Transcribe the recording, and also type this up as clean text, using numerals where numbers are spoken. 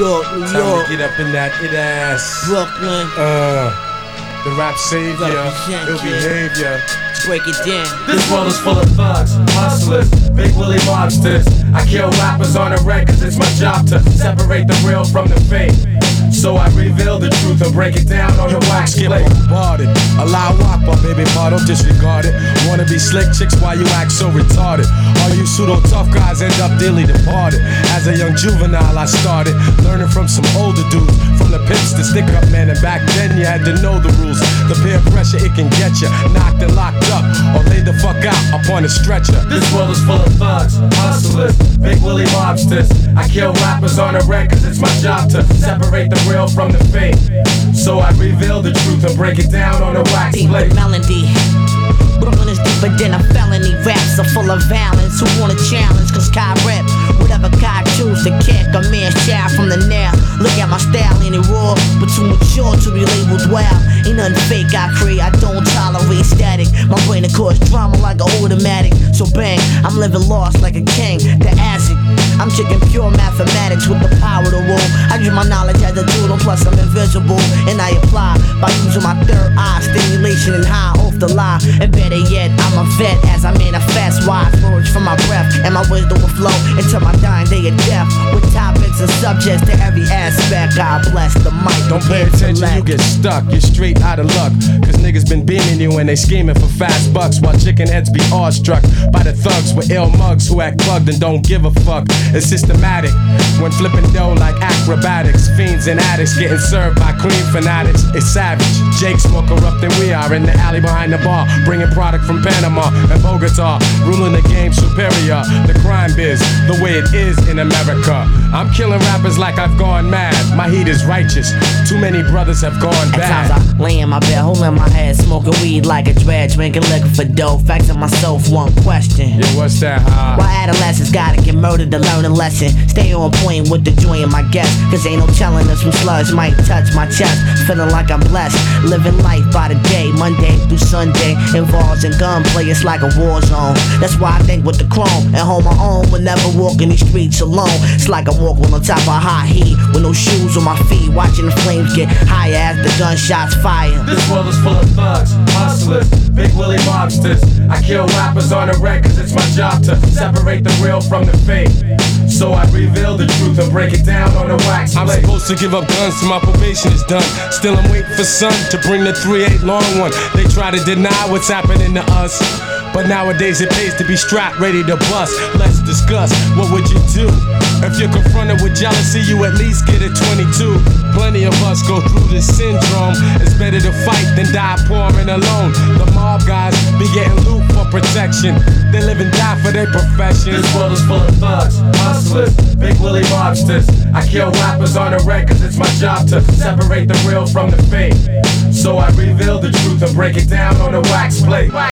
York, New Time York, to get up in that it ass. Brooklyn. The rap savior, Represent, ill kid. behavior. Break it down. This world is full of thugs, hustlers, big willy mobsters. I kill rappers on the records, it's my job to separate the real from the fake. So I reveal the truth and break it down on the wax Get plate. bombarded. Allow wop up, baby, pa, don't disregard it. Wanna be slick chicks while you act so retarded. All you pseudo tough guys end up dearly departed. As a young juvenile, I started learning from some older dudes. From the pimps to stick up men, and back then you had to know the rules. The peer pressure, it can get you knocked and locked up, or laid the fuck out upon a stretcher. This world is full of thugs, hustlers, big willy mobsters. I kill rappers on the records, it's my job to separate the real from the fake. So I reveal the truth and break it down on the wax Deep plate. melody. Brooklyn is deeper than a felony. Raps are full of violence. Who wanna challenge? Cause Kai rep. Whatever Kai choose to kick. A man's child from the now. Look at my style, ain't it raw? But too mature to be labeled wild. Ain't nothing fake I create. I don't tolerate static. My brain of course drama like an automatic. So bang, I'm living lost like a king. The acid. I'm chicken pure mathematics with the power to rule. I use my knowledge as a tool, and plus I'm invisible. And I apply by using my third eye, stimulation and high off the lie. And better yet, I'm a vet as I manifest wise words from my breath, and my wisdom will flow into my dying day of death. With topics and subjects to every aspect, God bless the mic. Don't pay attention, you get stuck, you're straight out of luck. Cause niggas been beaming you and they scheming for fast bucks, while chicken heads be awestruck by the thugs with ill mugs who act bugged and don't give a fuck. It's systematic when flipping dough like acrobatics. Fiends and addicts getting served by clean fanatics. It's savage. Jake's more corrupt than we are in the alley behind the bar, bringing product from Panama and Bogota, ruling the game superior. The crime biz, the way it is in America. I'm killing rappers like I've gone mad. My heat is righteous. Too many brothers have gone bad. At times I lay in my bed, holding my head, smoking weed like a dread, drinking liquor for dough. Facts myself, one question. Yeah, what's that, huh? Why adolescents gotta get murdered to learn a lesson? Stay on point with the joy of my guests, cause ain't no telling us some slugs might touch my chest. Feeling like I'm blessed, living life by the day, Monday through Sunday. Involves in gunplay, it's like a war zone. That's why I think with the chrome and hold my own. Will never walk in these streets alone. It's like I'm walking on top of high heat with no shoes on my feet, watching the flames get higher as the gunshots fire. This world is full of thugs, hustlers, big willy mobsters. I kill rappers on the records, it's my job to separate the real from the fake. So I reveal the truth and break it down on the wax plate. I'm supposed to give up guns till my probation is done. Still I'm waiting for sun to bring the 3-8 long one. They try to deny what's happening to us, but nowadays it pays to be strapped, ready to bust. Let's discuss, what would you do? If you're confronted with jealousy, you at least get a 22. Plenty of us go through this syndrome. It's better to fight than die pouring alone. The mob guys be getting loot for protection. They live and die for their profession. This world is full of thugs, hustlers, big willy mobsters. I kill rappers on the records, it's my job to separate the real from the fake. So I reveal the truth and break it down on the wax plate.